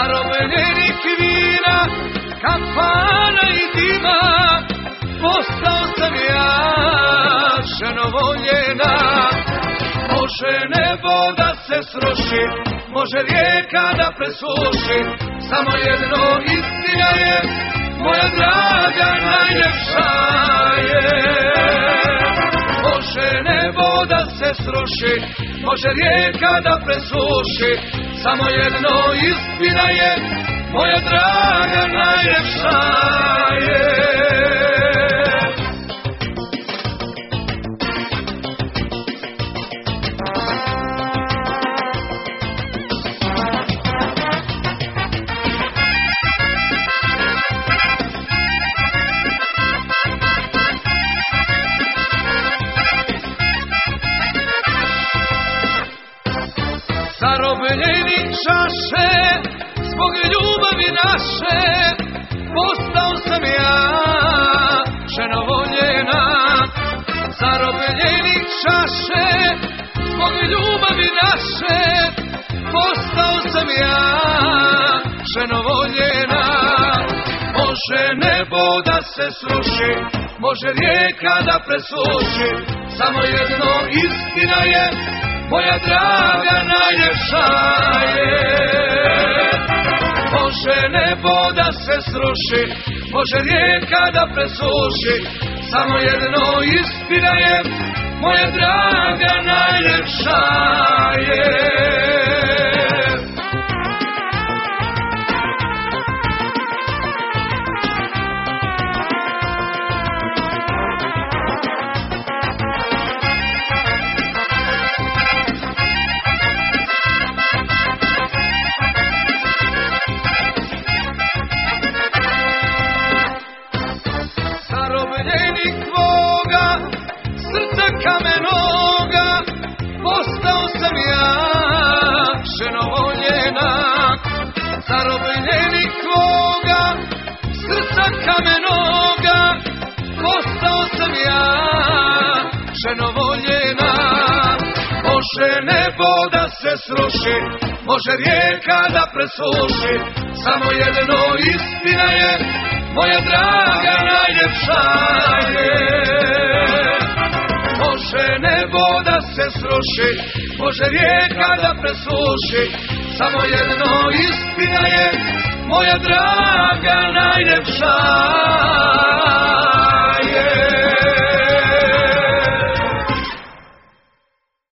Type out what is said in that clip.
zarobljenik vina, kampana i dima, postao sam ja ženo voljena. Može nebo da se sruši, može rijeka da presuši, samo jedno istina je, moja draga najljepša je. Može nebo da se sruši, može rijeka da presuši, samo jedno istina je, moja draga najljepša je. Zarobljeni čaše, zbog ljubavi naše, postao sam ja ženo voljena. Zarobljeni čaše, zbog ljubavi naše, postao sam ja ženo voljena. Može nebo da se sruši, može rijeka da presuši, samo jedno istina je, moja draga najljepša je. Može nebo da se sruši, može rijeka da presuši, samo jedno istina je, moja draga najljepša je. Zarobljenik tvoga, srca kamenoga, postao sam ja ženo voljena. Zarobljenik tvoga, srca kamenoga, postao sam ja ženo voljena. Može nebo da se sruši, može rijeka da presuši, samo jedno istina je, moja draga najljepša je. Može nebo da se sruši, može rijeka da presuši, samo jedno istina je, moja draga najljepša